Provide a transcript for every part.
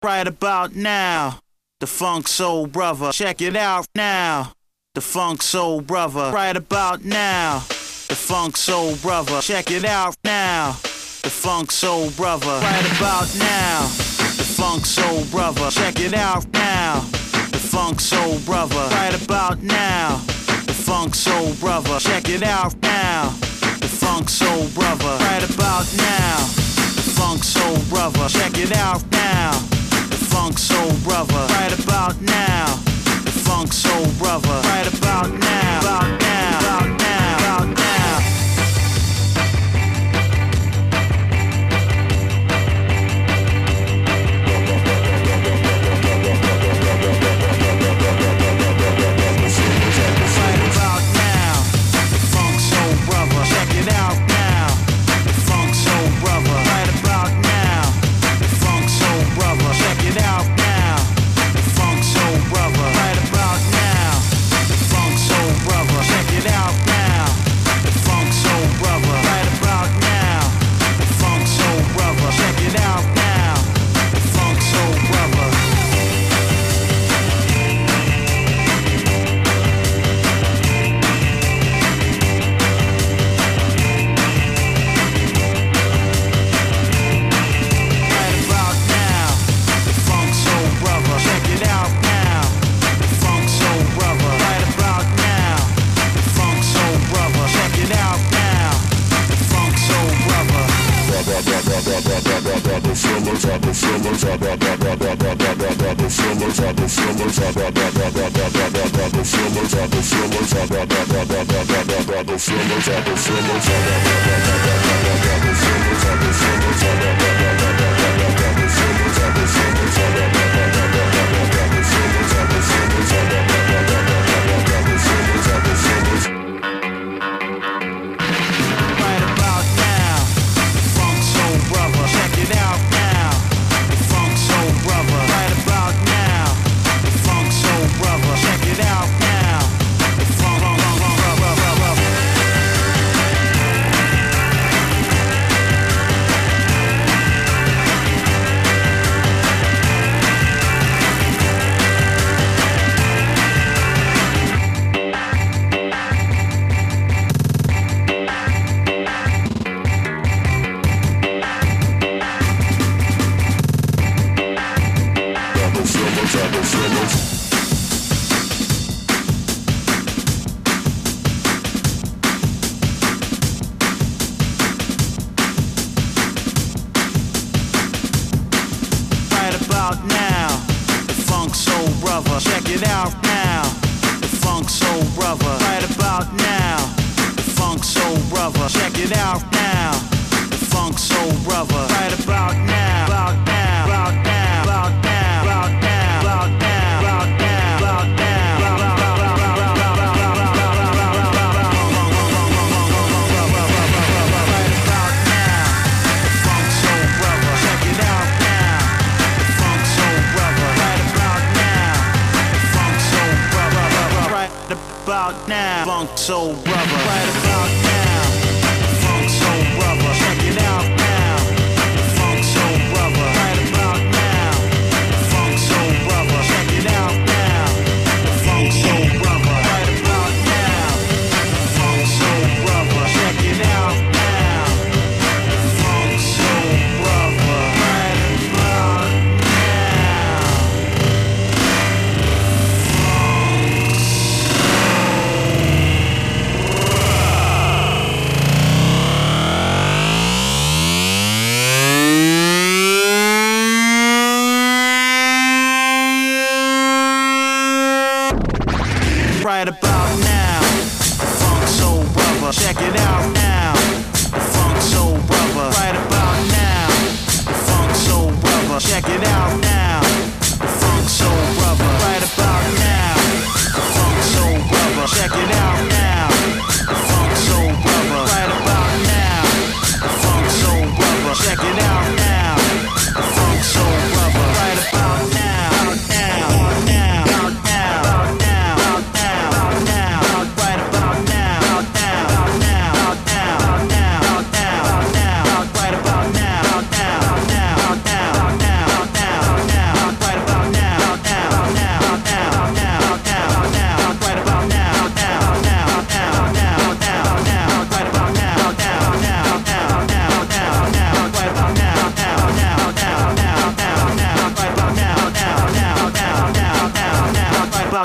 right about now. The Funk Soul Brother, check it out now. The Funk Soul Brother, right about now. The Funk Soul Brother, check it out now. The Funk Soul Brother, right about now. The Funk Soul Brother, check it out now. The Funk Soul Brother, right about now. The Funk Soul Brother, check it out now. The Funk Soul Brother, right about now. The Funk Soul Brother, check it out now. The Funk Soul Brother, right about now. The Funk Soul Brother, right about now. About now, about now, about now.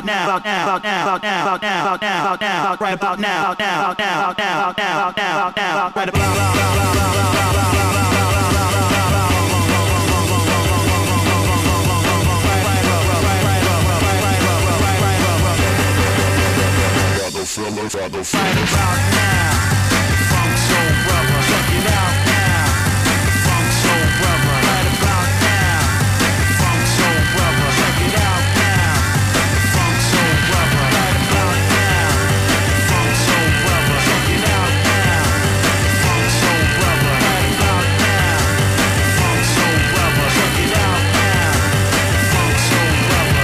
about now, about now, about now, about now, about now, about now, about now, right about now, about now, about now, about now, about now, about now, about now, right about right about now, Funk Soul Brother, check it out now, Funk Soul Brother, right about now, Funk Soul Brother, check it out now, Funk Soul Brother, right about now, Funk Soul Brother, check it out now, Funk Soul Brother, right about now, Funk Soul Brother, check it out now, Funk Soul Brother.